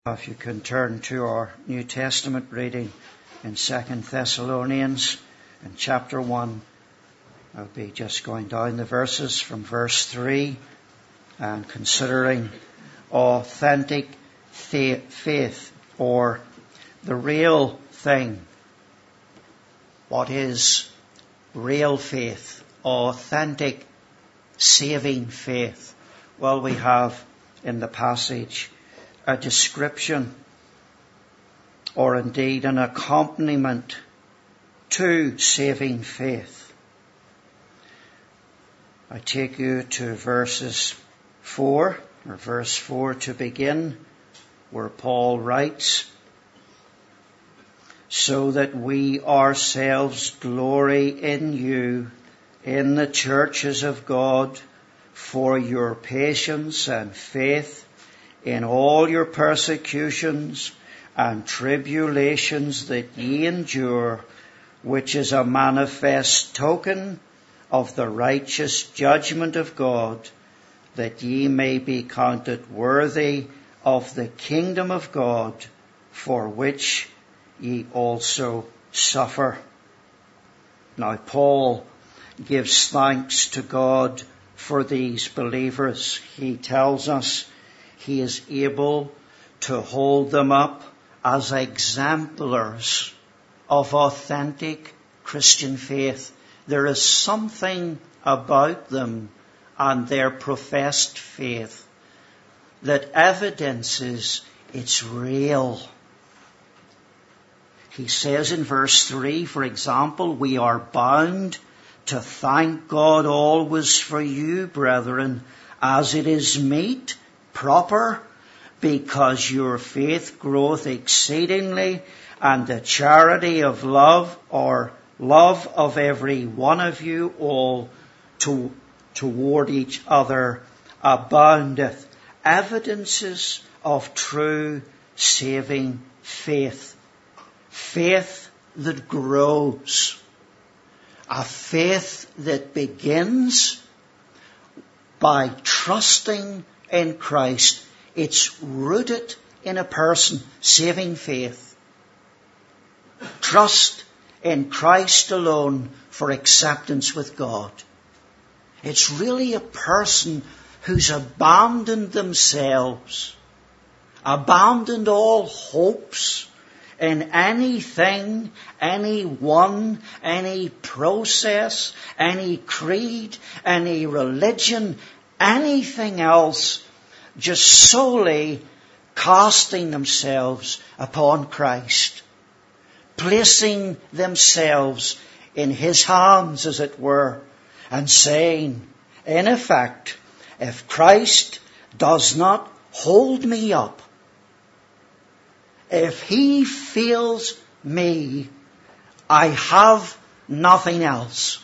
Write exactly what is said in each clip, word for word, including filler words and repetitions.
If you can turn to our New Testament reading in Second Thessalonians in chapter one. I'll be just going down the verses from verse three and considering authentic faith, or the real thing. What is real faith? Authentic, saving faith. Well, we have in the passage a description, or indeed an accompaniment to saving faith. I take you to verses four, or verse four to begin, where Paul writes, "So that we ourselves glory in you, in the churches of God, for your patience and faith in all your persecutions and tribulations that ye endure, which is a manifest token of the righteous judgment of God, that ye may be counted worthy of the kingdom of God, for which ye also suffer." Now, Paul gives thanks to God for these believers. He tells us he is able to hold them up as exemplars of authentic Christian faith. There is something about them and their professed faith that evidences it's real. He says in verse three, for example, "We are bound to thank God always for you, brethren, as it is meet, proper, because your faith groweth exceedingly, and the charity of love, or love of every one of you all to, toward each other aboundeth." Evidences of true saving faith. Faith that grows. A faith that begins by trusting in Christ. It's rooted in a person, saving faith. Trust in Christ alone for acceptance with God. It's really a person who's abandoned themselves, abandoned all hopes in anything, anyone, any process, any creed, any religion, anything else, just solely casting themselves upon Christ, placing themselves in His hands, as it were, and saying, in effect, if Christ does not hold me up, if He fails me, I have nothing else.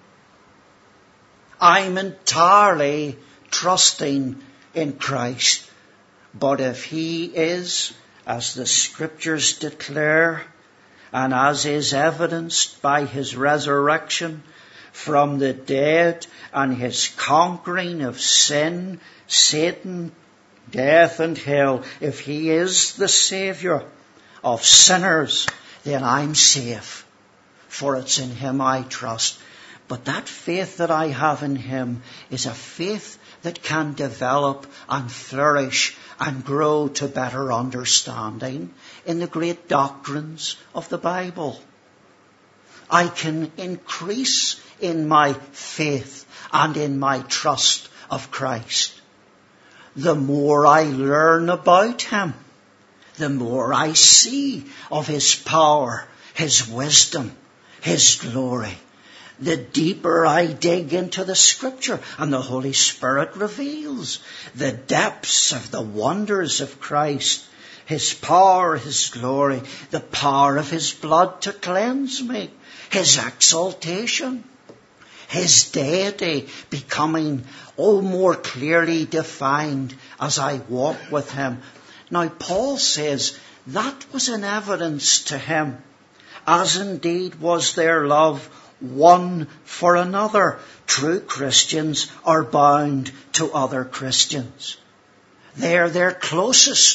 I'm entirely trusting in Christ. But if He is, as the Scriptures declare, and as is evidenced by His resurrection from the dead and His conquering of sin, Satan, death and hell, if He is the Saviour of sinners, then I'm safe, for it's in Him I trust. But that faith that I have in Him is a faith that can develop and flourish and grow to better understanding in the great doctrines of the Bible. I can increase in my faith and in my trust of Christ. The more I learn about Him, the more I see of His power, His wisdom, His glory. The deeper I dig into the Scripture, and the Holy Spirit reveals the depths of the wonders of Christ, His power, His glory, the power of His blood to cleanse me, His exaltation, His deity becoming oh more clearly defined as I walk with Him. Now, Paul says that was an evidence to him, as indeed was their love one for another. True Christians are bound to other Christians. They're their closest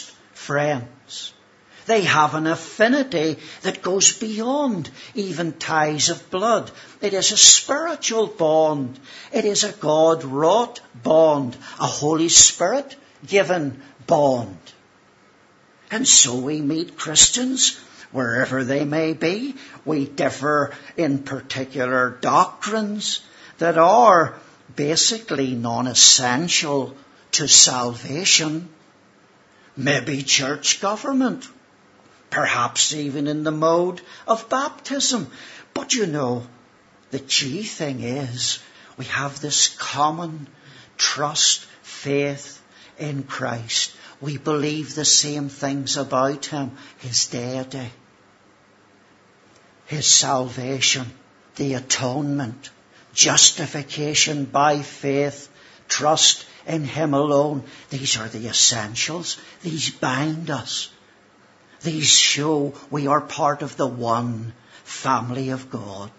friends. They have an affinity that goes beyond even ties of blood. It is a spiritual bond. It is a God-wrought bond, a Holy Spirit-given bond. And so we meet Christians wherever they may be. We differ in particular doctrines that are basically non-essential to salvation. Maybe church government. Perhaps even in the mode of baptism. But you know, the key thing is we have this common trust, faith in Christ. We believe the same things about him. His deity, his salvation, the atonement, justification by faith, trust in him alone. These are the essentials. These bind us. These show we are part of the one family of God.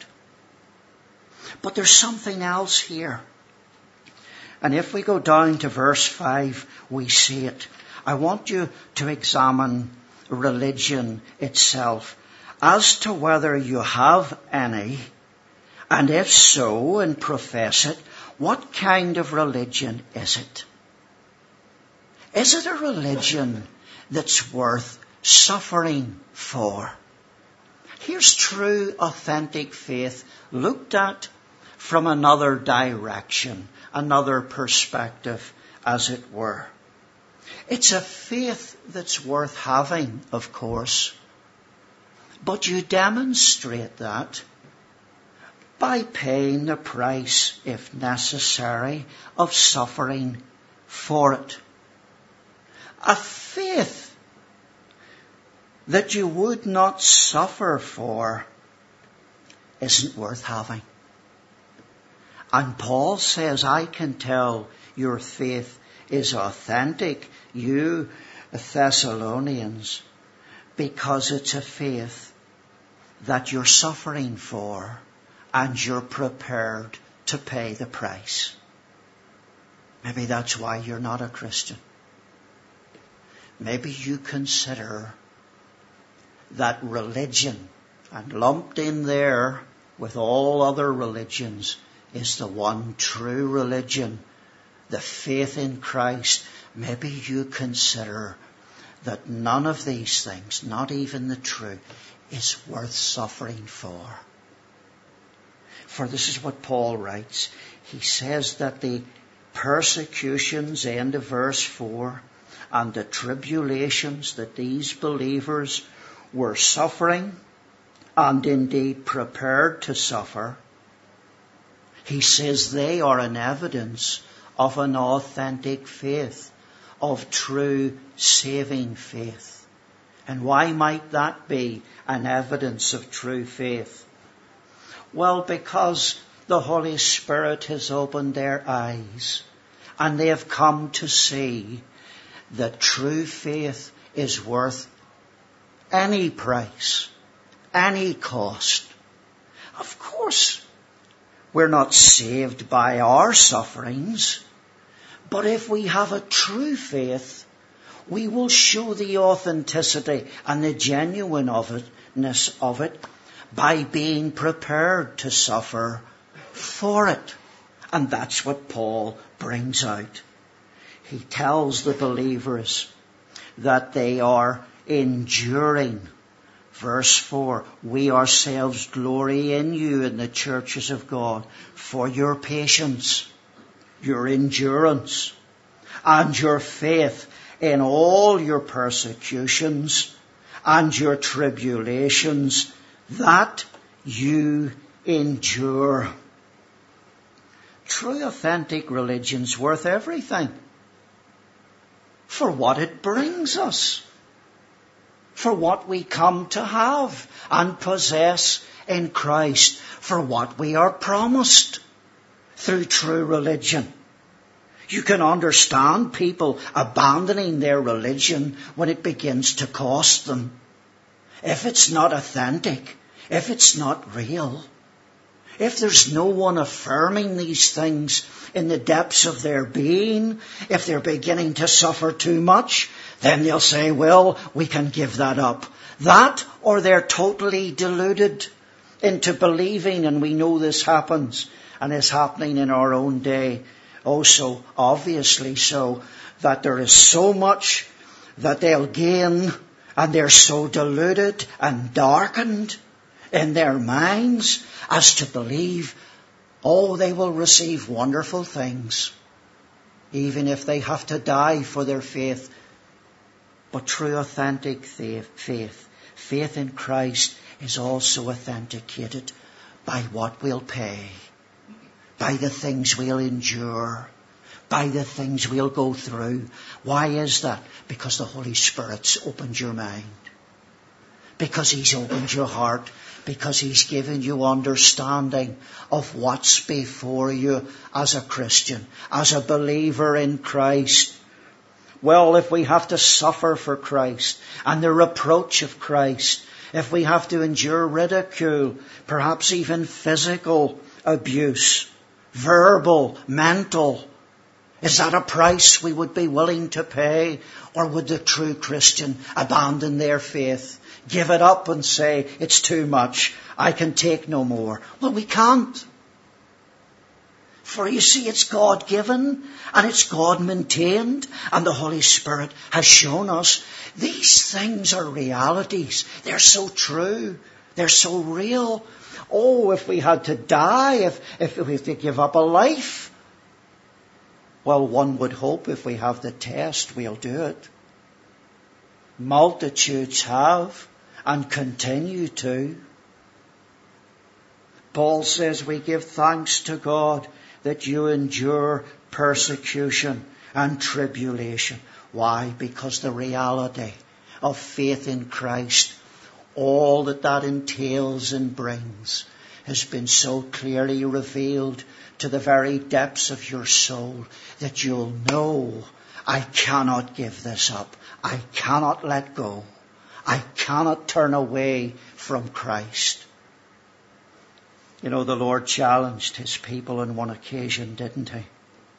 But there's something else here. And if we go down to verse five, we see it. I want you to examine religion itself as to whether you have any, and if so, and profess it, what kind of religion is it? Is it a religion that's worth suffering for? Here's true, authentic faith looked at from another direction, another perspective, as it were. It's a faith that's worth having, of course, but you demonstrate that by paying the price, if necessary, of suffering for it. A faith that you would not suffer for isn't worth having. And Paul says, I can tell your faith is authentic, you Thessalonians, because it's a faith that you're suffering for and you're prepared to pay the price. Maybe that's why you're not a Christian. Maybe you consider that religion, and lumped in there with all other religions, is the one true religion, the faith in Christ. Maybe you consider that none of these things, not even the true, is worth suffering for. For this is what Paul writes. He says that the persecutions, end of verse four, and the tribulations that these believers were suffering, and indeed prepared to suffer, he says they are an evidence of an authentic faith, of true saving faith. And why might that be an evidence of true faith? Well, because the Holy Spirit has opened their eyes, and they have come to see that true faith is worth any price, any cost. Of course, we're not saved by our sufferings, but if we have a true faith, we will show the authenticity and the genuineness of it by being prepared to suffer for it. And that's what Paul brings out. He tells the believers that they are enduring. Verse four, we ourselves glory in you in the churches of God for your patience, your endurance, and your faith in all your persecutions and your tribulations, that you endure. True, authentic religion's worth everything for what it brings us, for what we come to have and possess in Christ, for what we are promised through true religion. You can understand people abandoning their religion when it begins to cost them. If it's not authentic, if it's not real, if there's no one affirming these things in the depths of their being, if they're beginning to suffer too much, Then they'll say, well, we can give that up. That, or they're totally deluded into believing, and we know this happens and is happening in our own day. Also, obviously so, that there is so much that they'll gain, and they're so deluded and darkened in their minds as to believe, oh, they will receive wonderful things, even if they have to die for their faith. But true authentic faith, faith in Christ, is also authenticated by what we'll pay, by the things we'll endure, by the things we'll go through. Why is that? Because the Holy Spirit's opened your mind. Because He's opened your heart. Because He's given you understanding of what's before you as a Christian, as a believer in Christ. Well, if we have to suffer for Christ and the reproach of Christ, if we have to endure ridicule, perhaps even physical abuse, verbal, mental, is that a price we would be willing to pay? Or would the true Christian abandon their faith, give it up and say, it's too much, I can take no more? Well, we can't. For you see, it's God-given and it's God-maintained, and the Holy Spirit has shown us these things are realities. They're so true. They're so real. Oh, if we had to die, if, if we had to give up a life, well, one would hope if we have the test, we'll do it. Multitudes have and continue to. Paul says we give thanks to God that you endure persecution and tribulation. Why? Because the reality of faith in Christ, all that that entails and brings, has been so clearly revealed to the very depths of your soul that you'll know, I cannot give this up. I cannot let go. I cannot turn away from Christ. You know, the Lord challenged His people on one occasion, didn't He?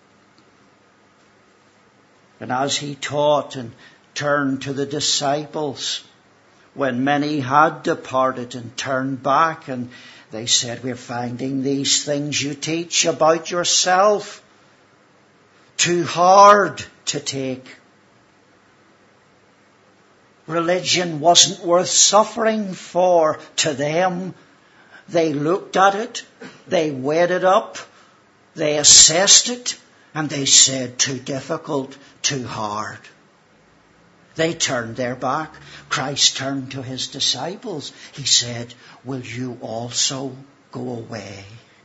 And as He taught and turned to the disciples, when many had departed and turned back, and they said, we're finding these things you teach about yourself too hard to take. Religion wasn't worth suffering for to them. They looked at it, they weighed it up, they assessed it, and they said, too difficult, too hard. They turned their back. Christ turned to His disciples. He said, will you also go away?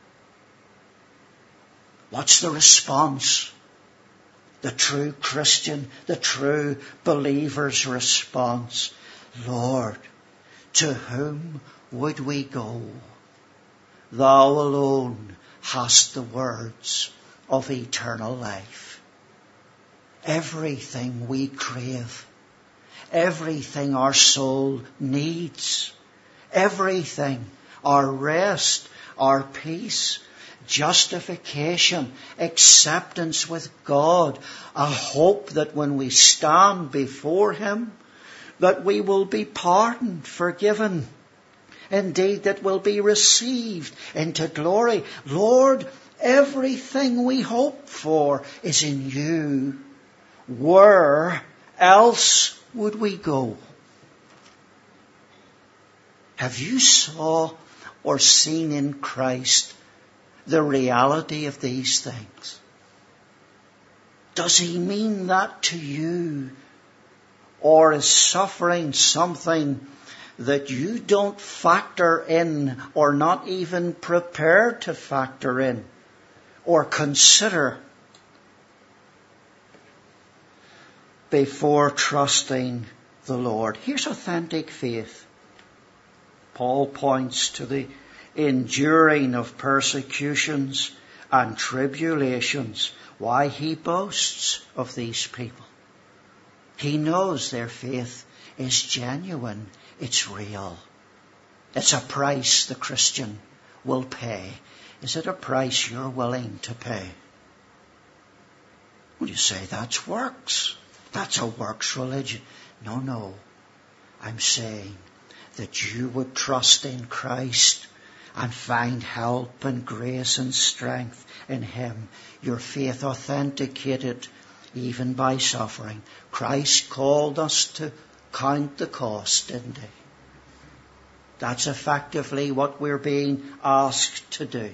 What's the response? The true Christian, the true believer's response. Lord, to whom would we go? Thou alone hast the words of eternal life. Everything we crave, everything our soul needs, everything, our rest, our peace, justification, acceptance with God, a hope that when we stand before Him, that we will be pardoned, forgiven, indeed that we'll be received into glory. Lord, everything we hope for is in You. Where else would we go? Have you saw or seen in Christ the reality of these things? Does He mean that to you? Or is suffering something that you don't factor in, or not even prepared to factor in or consider before trusting the Lord? Here's authentic faith. Paul points to the enduring of persecutions and tribulations. Why? He boasts of these people. He knows their faith is genuine. It's real. It's a price the Christian will pay. Is it a price you're willing to pay? Well, you say that's works. That's a works religion. No, no. I'm saying that you would trust in Christ and find help and grace and strength in Him. Your faith authenticated even by suffering. Christ called us to count the cost, didn't He? That's effectively what we're being asked to do.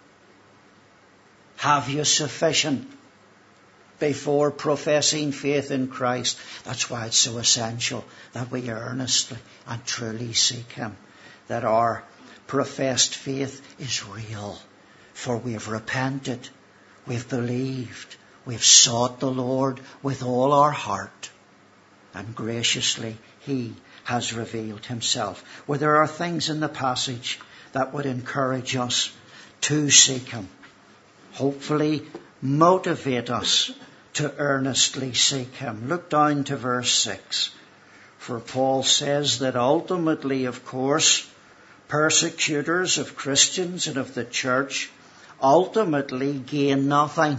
Have you sufficient before professing faith in Christ? That's why it's so essential that we earnestly and truly seek Him, that our professed faith is real, for we have repented, we've believed, we've sought the Lord with all our heart, and graciously He has revealed Himself. Well, there are things in the passage that would encourage us to seek Him, hopefully motivate us to earnestly seek Him. Look down to verse six. For Paul says that ultimately, of course, persecutors of Christians and of the church ultimately gain nothing.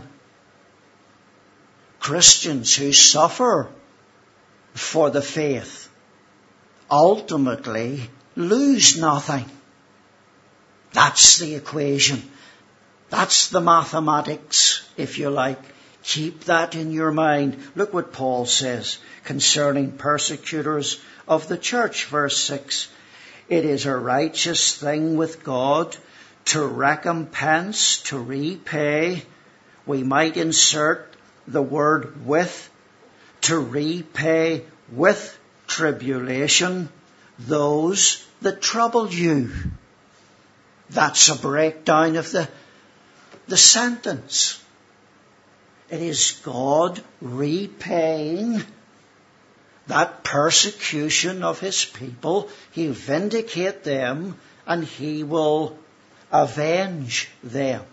Christians who suffer for the faith ultimately lose nothing. That's the equation. That's the mathematics, if you like. Keep that in your mind. Look what Paul says concerning persecutors of the church, verse six. It is a righteous thing with God to recompense, to repay. We might insert the word with, to repay with tribulation those that trouble you. That's a breakdown of the, the sentence. It is God repaying that persecution of His people. He'll vindicate them and He will avenge them.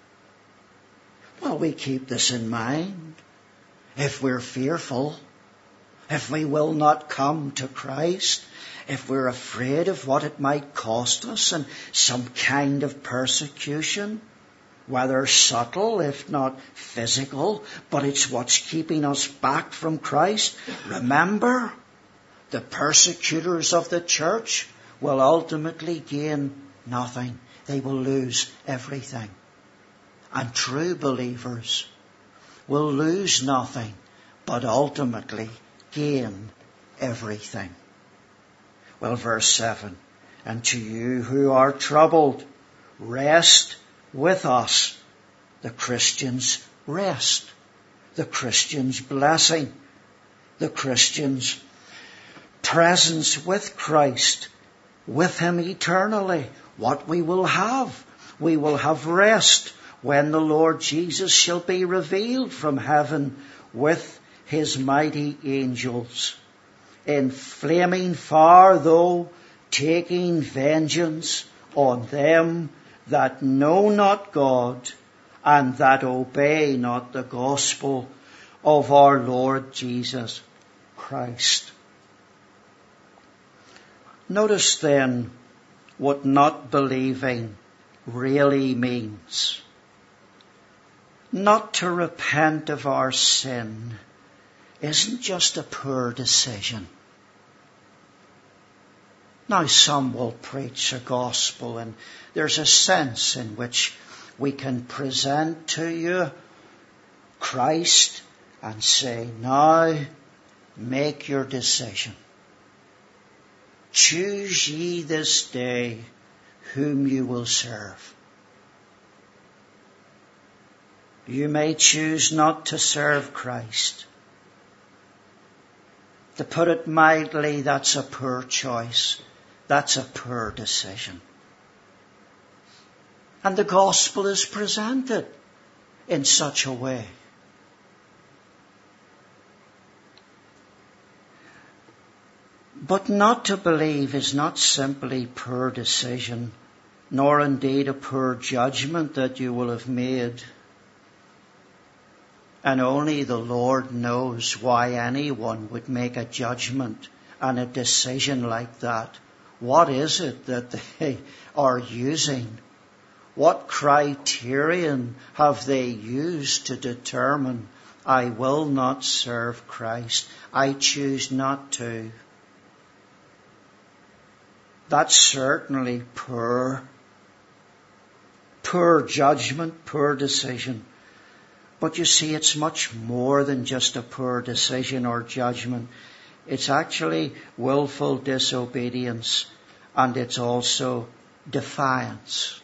Well, we keep this in mind. If we're fearful, if we will not come to Christ, if we're afraid of what it might cost us and some kind of persecution, whether subtle, if not physical, but it's what's keeping us back from Christ. Remember, the persecutors of the church will ultimately gain nothing. They will lose everything. And true believers will lose nothing, but ultimately gain everything. Well, verse seven, and to you who are troubled, rest with us, the Christian's rest, the Christian's blessing, the Christian's presence with Christ, with Him eternally. What we will have, we will have rest when the Lord Jesus shall be revealed from heaven with His mighty angels, in flaming fire, though taking vengeance on them that know not God and that obey not the gospel of our Lord Jesus Christ. Notice then what not believing really means. Not to repent of our sin isn't just a poor decision. Now, some will preach a gospel, and there's a sense in which we can present to you Christ and say, now make your decision. Choose ye this day whom you will serve. You may choose not to serve Christ. To put it mildly, that's a poor choice. That's a poor decision. And the gospel is presented in such a way. But not to believe is not simply poor decision, nor indeed a poor judgment that you will have made. And only the Lord knows why anyone would make a judgment and a decision like that. What is it that they are using? What criterion have they used to determine I will not serve Christ. I choose not to. That's certainly poor. Poor judgment, poor decision. But you see, it's much more than just a poor decision or judgment. It's actually willful disobedience, and it's also defiance.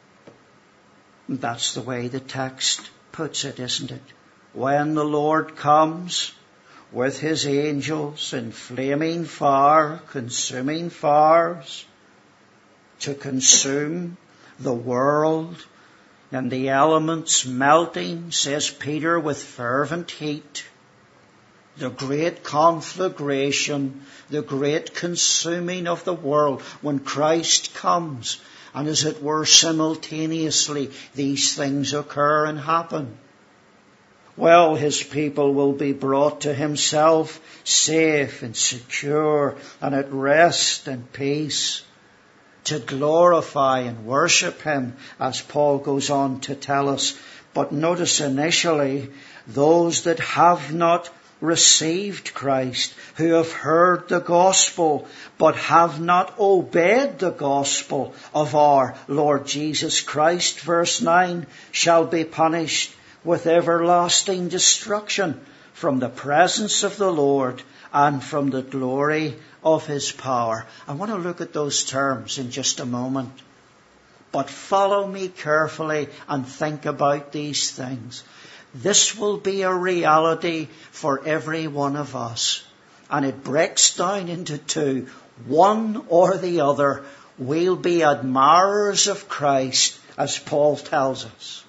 That's the way the text puts it, isn't it? When the Lord comes with his angels in flaming fire, consuming fires, to consume the world, and the elements melting, says Peter, with fervent heat, the great conflagration, the great consuming of the world, when Christ comes, and as it were simultaneously these things occur and happen. Well, his people will be brought to himself, safe and secure and at rest and peace, to glorify and worship him, as Paul goes on to tell us. But notice initially, those that have not received Christ, who have heard the gospel, but have not obeyed the gospel of our Lord Jesus Christ, verse nine, shall be punished with everlasting destruction from the presence of the Lord and from the glory of his power. I want to look at those terms in just a moment. But follow me carefully and think about these things. This will be a reality for every one of us. And it breaks down into two. One or the other. We'll be admirers of Christ, as Paul tells us.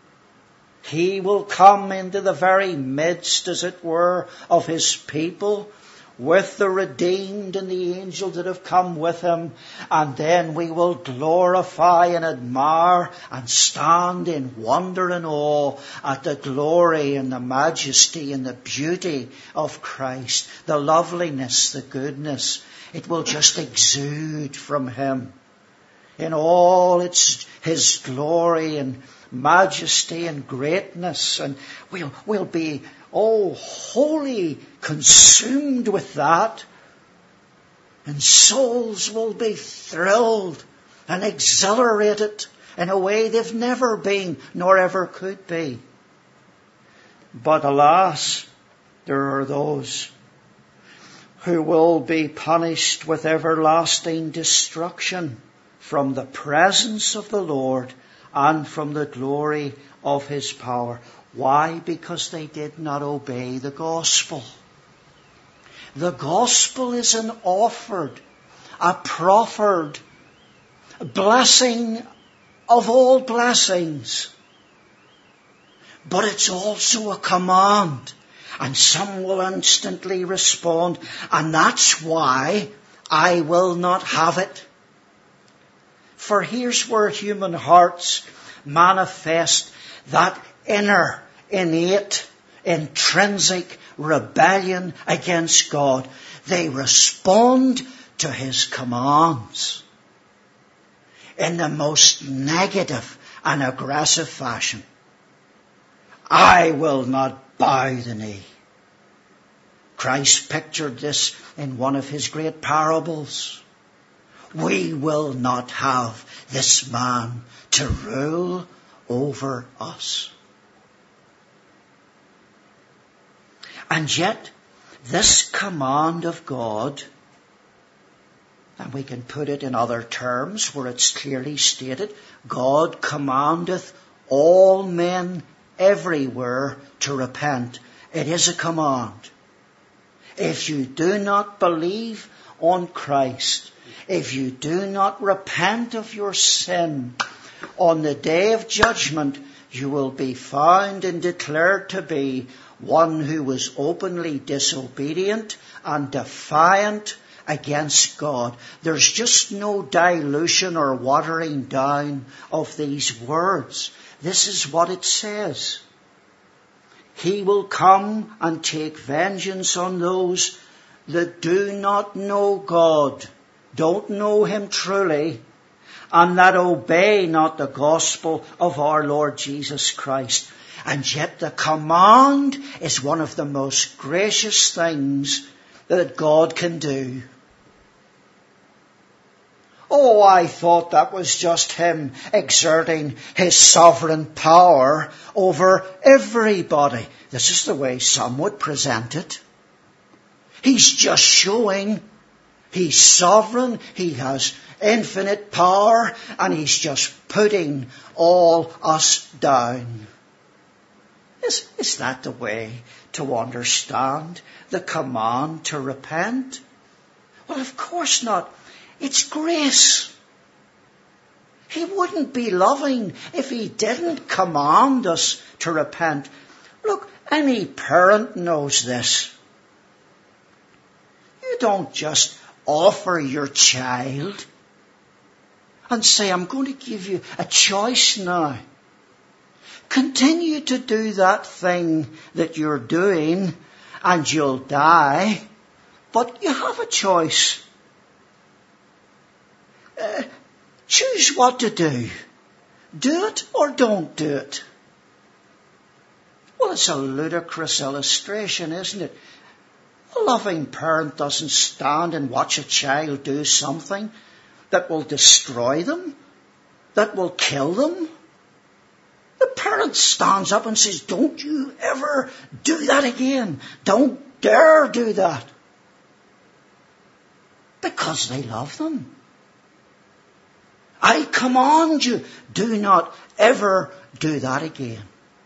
He will come into the very midst, as it were, of his people, with the redeemed and the angels that have come with him. And then we will glorify and admire and stand in wonder and awe at the glory and the majesty and the beauty of Christ. The loveliness, the goodness. It will just exude from him in all its his glory and majesty and greatness. And we'll, we'll be Oh, wholly consumed with that. And souls will be thrilled and exhilarated in a way they've never been nor ever could be. But alas, there are those who will be punished with everlasting destruction from the presence of the Lord and from the glory of his power. Why? Because they did not obey the gospel. The gospel is an offered, a proffered blessing of all blessings. But it's also a command. And some will instantly respond, and that's why I will not have it. For here's where human hearts manifest that inner, innate, intrinsic rebellion against God. They respond to his commands in the most negative and aggressive fashion. I will not bow the knee. Christ pictured this in one of his great parables. We will not have this man to rule over us. And yet, this command of God, and we can put it in other terms where it's clearly stated, God commandeth all men everywhere to repent. It is a command. If you do not believe on Christ, if you do not repent of your sin, on the day of judgment, you will be found and declared to be one who was openly disobedient and defiant against God. There's just no dilution or watering down of these words. This is what it says. He will come and take vengeance on those that do not know God, don't know him truly, and that obey not the gospel of our Lord Jesus Christ. And yet the command is one of the most gracious things that God can do. Oh, I thought that was just him exerting his sovereign power over everybody. This is the way some would present it. He's just showing he's sovereign, he has infinite power, and he's just putting all us down. Is, is that the way to understand the command to repent? Well, of course not. It's grace. He wouldn't be loving if he didn't command us to repent. Look, any parent knows this. You don't just offer your child and say, I'm going to give you a choice now. Continue to do that thing that you're doing and you'll die, but you have a choice. Uh, choose what to do. Do it or don't do it. Well, it's a ludicrous illustration, isn't it? A loving parent doesn't stand and watch a child do something that will destroy them, that will kill them. The parent stands up and says, don't you ever do that again. Don't dare do that. Because they love them. I command you, do not ever do that again.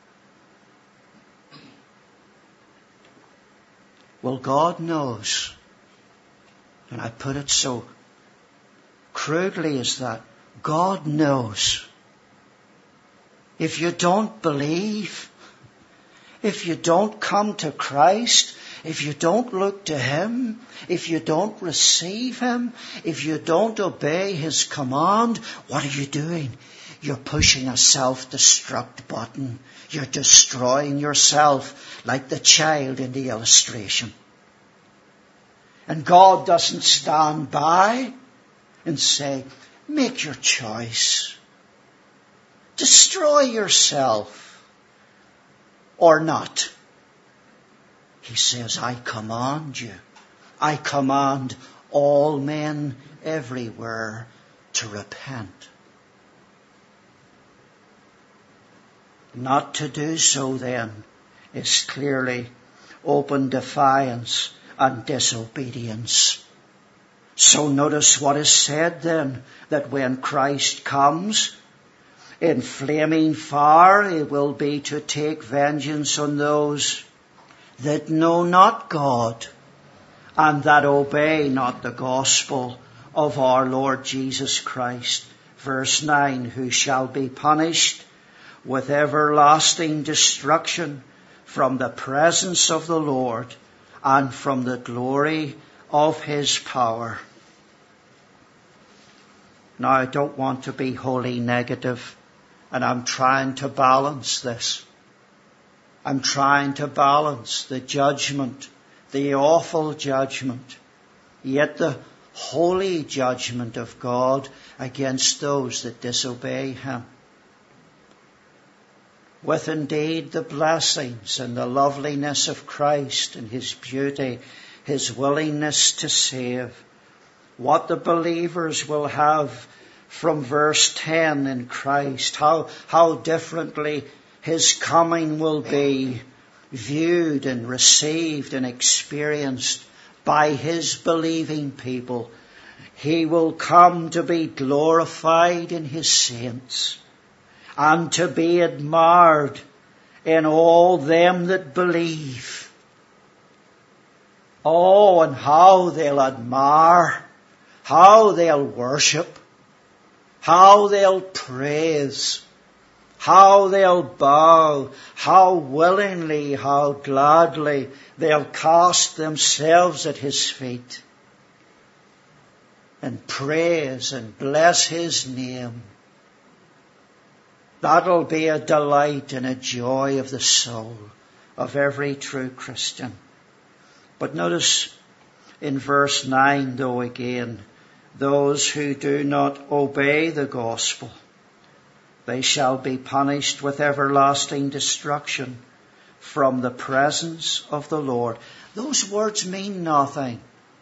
Well, God knows, and I put it so crudely as that, God knows. If you don't believe, if you don't come to Christ, if you don't look to him, if you don't receive him, if you don't obey his command, what are you doing? You're pushing a self-destruct button. You're destroying yourself like the child in the illustration. And God doesn't stand by and say, make your choice. Destroy yourself or not. He says, I command you. I command all men everywhere to repent. Not to do so, then, is clearly open defiance and disobedience. So notice what is said then, that when Christ comes, in flaming fire it will be to take vengeance on those that know not God and that obey not the gospel of our Lord Jesus Christ. Verse nine, who shall be punished with everlasting destruction from the presence of the Lord and from the glory of his power. Now, I don't want to be wholly negative, and I'm trying to balance this. I'm trying to balance the judgment, the awful judgment, yet the holy judgment of God against those that disobey him. With indeed the blessings and the loveliness of Christ and his beauty, his willingness to save. What the believers will have from verse ten in Christ, how, how differently his coming will be viewed and received and experienced by his believing people. He will come to be glorified in his saints and to be admired in all them that believe. Oh, and how they'll admire, how they'll worship, how they'll praise, how they'll bow, how willingly, how gladly they'll cast themselves at his feet and praise and bless his name. That'll be a delight and a joy of the soul of every true Christian. But notice in verse nine, though, again, those who do not obey the gospel, They shall be punished with everlasting destruction from the presence of the Lord. Those words mean nothing.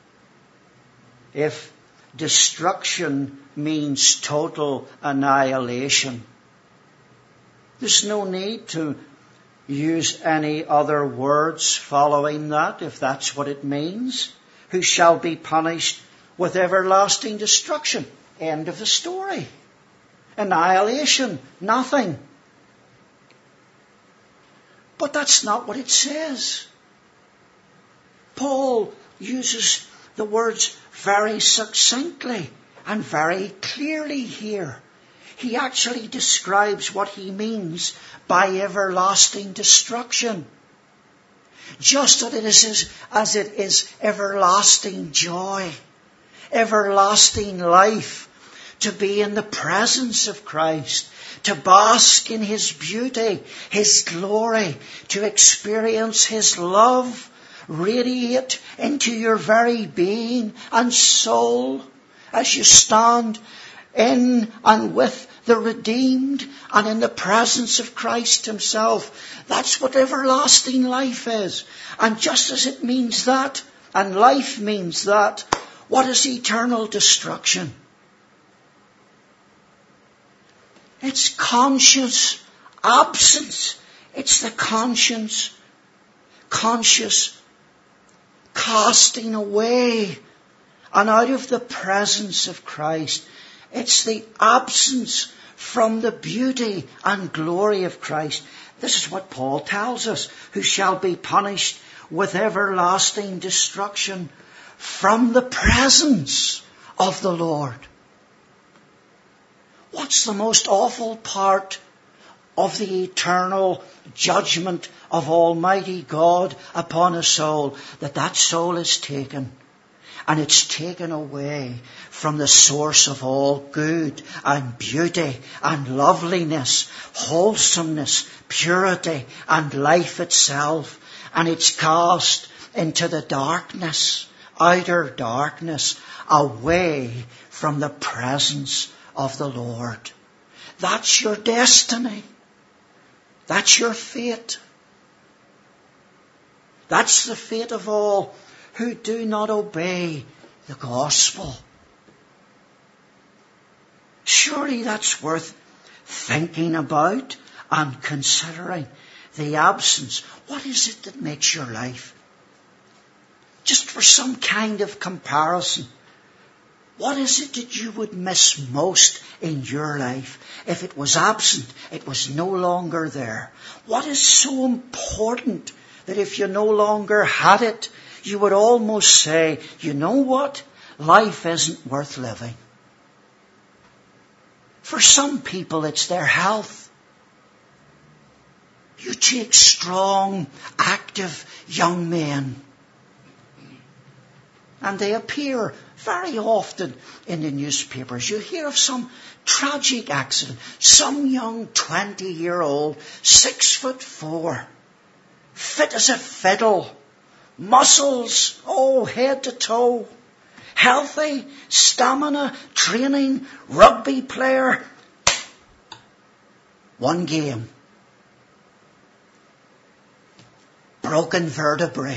If destruction means total annihilation, there's no need to use any other words following that, if that's what it means. Who shall be punished with everlasting destruction. End of the story. Annihilation. Nothing. But that's not what it says. Paul uses the words very succinctly and very clearly here. He actually describes what he means by everlasting destruction. Just as it is, as it is everlasting joy, everlasting life, to be in the presence of Christ, to bask in His beauty, His glory, to experience His love radiate into your very being and soul as you stand in and with the redeemed and in the presence of Christ Himself. That's what everlasting life is. And just as it means that, and life means that, what is eternal destruction? It's conscious absence. It's the conscience, conscious casting away and out of the presence of Christ. It's the absence from the beauty and glory of Christ. This is what Paul tells us. Who shall be punished with everlasting destruction from the presence of the Lord. What's the most awful part of the eternal judgment of Almighty God upon a soul? That that soul is taken. And it's taken away from the source of all good and beauty and loveliness, wholesomeness, purity and life itself. And it's cast into the darkness, outer darkness, away from the presence of the Lord. That's your destiny. That's your fate. That's the fate of all who do not obey the gospel. Surely that's worth thinking about and considering. The absence. What is it that makes your life? Just for some kind of comparison. What is it that you would miss most in your life if it was absent, it was no longer there? What is so important that if you no longer had it, you would almost say, you know what? Life isn't worth living. For some people, it's their health. You take strong, active young men, and they appear very often in the newspapers. You hear of some tragic accident. Some young twenty-year-old, six foot four, fit as a fiddle, muscles, oh, head to toe, healthy, stamina, training, rugby player. One game. Broken vertebrae.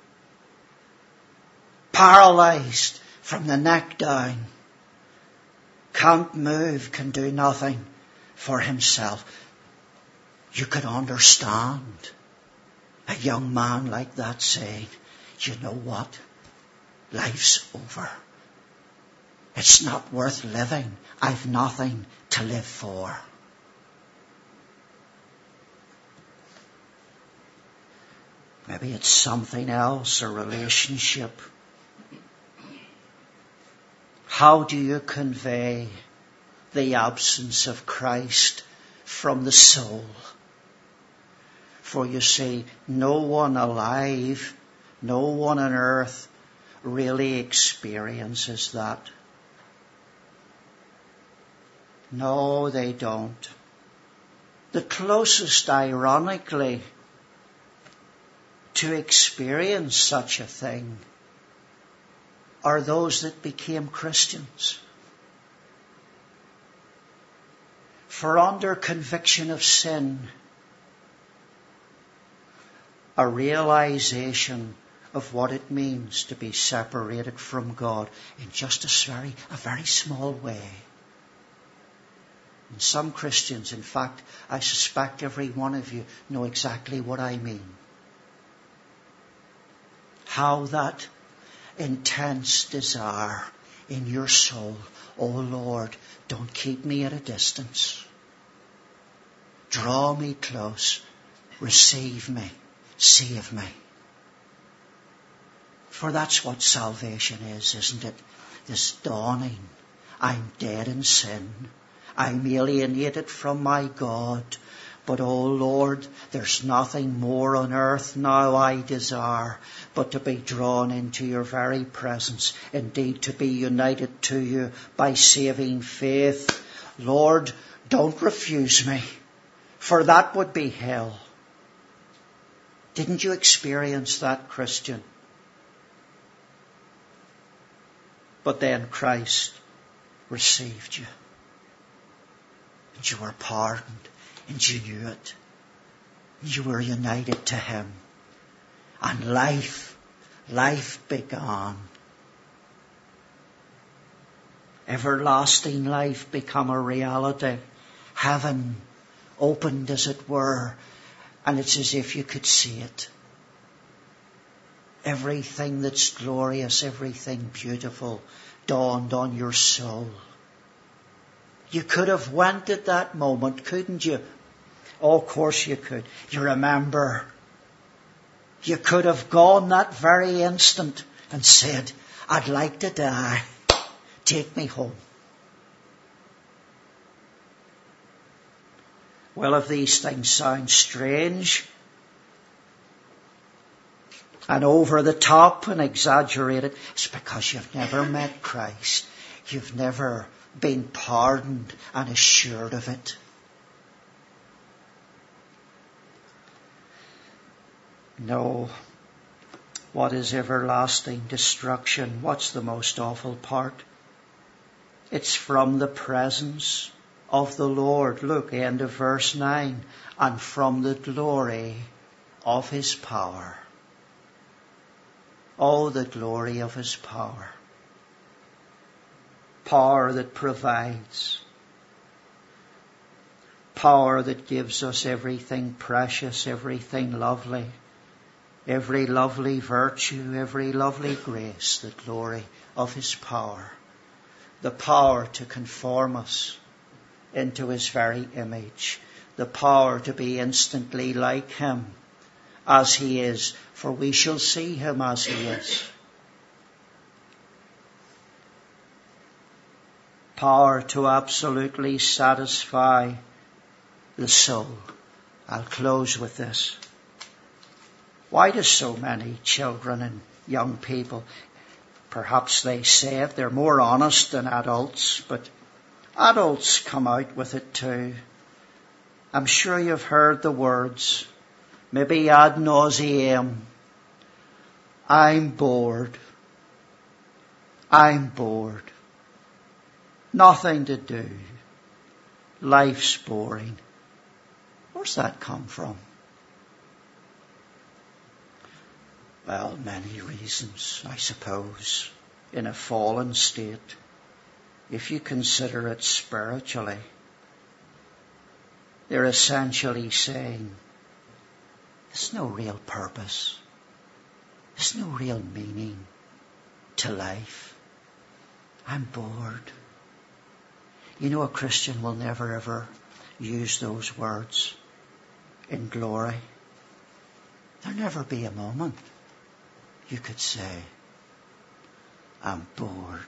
Paralyzed from the neck down. Can't move, can do nothing for himself. You could understand a young man like that saying, you know what? Life's over. It's not worth living. I've nothing to live for. Maybe it's something else, a relationship. How do you convey the absence of Christ from the soul? For you see, no one alive, no one on earth really experiences that. No, they don't. The closest, ironically, to experience such a thing are those that became Christians. For under conviction of sin, a realization of what it means to be separated from God in just a very, a very small way. And some Christians, in fact, I suspect every one of you know exactly what I mean. How that intense desire in your soul, oh Lord, don't keep me at a distance. Draw me close. Receive me. Save me. For that's what salvation is, isn't it? This dawning. I'm dead in sin. I'm alienated from my God. But, oh Lord, there's nothing more on earth now I desire but to be drawn into your very presence. Indeed, to be united to you by saving faith. Lord, don't refuse me, for that would be hell. Didn't you experience that, Christian? But then Christ received you. And you were pardoned. And you knew it. You were united to him. And life, life began. Everlasting life become a reality. Heaven opened, as it were. And it's as if you could see it. Everything that's glorious, everything beautiful dawned on your soul. You could have went at that moment, couldn't you? Oh, of course you could. You remember. You could have gone that very instant and said, I'd like to die. Take me home. Well, if these things sound strange and over the top and exaggerated, it's because you've never met Christ. You've never been pardoned and assured of it. No. What is everlasting destruction? What's the most awful part? It's from the presence of the Lord. Look, end of verse nine. And from the glory of his power. Oh, the glory of his power. Power that provides. Power that gives us everything precious, everything lovely. Every lovely virtue, every lovely grace, the glory of his power. The power to conform us into his very image. The power to be instantly like him as he is, for we shall see him as he is. Power to absolutely satisfy the soul. I'll close with this. Why do so many children and young people, perhaps they say it, they're more honest than adults, but adults come out with it too. I'm sure you've heard the words, maybe ad nauseam. I'm bored. I'm bored. Nothing to do. Life's boring. Where's that come from? Well, many reasons, I suppose. In a fallen state, if you consider it spiritually, they're essentially saying, there's no real purpose. There's no real meaning to life. I'm bored. You know, a Christian will never ever use those words in glory. There'll never be a moment you could say, I'm bored.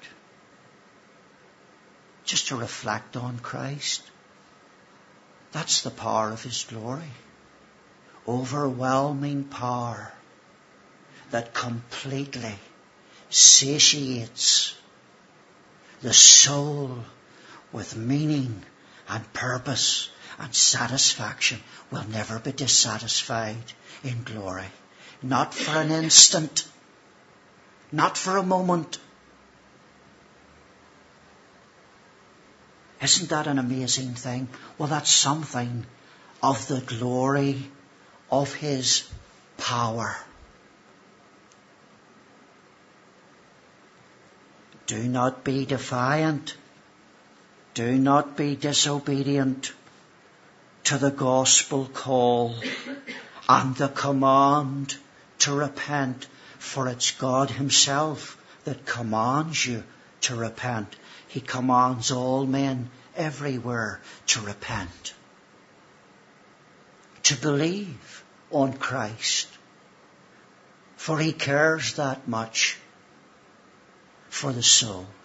Just to reflect on Christ. That's the power of his glory. Overwhelming power that completely satiates the soul with meaning and purpose and satisfaction. Will never be dissatisfied in glory. Not for an instant. Not for a moment. Isn't that an amazing thing? Well, that's something of the glory of his power. Do not be defiant. Do not be disobedient to the gospel call and the command to repent, for it's God himself that commands you to repent. He commands all men everywhere to repent, to believe on Christ, for he cares that much for the soul.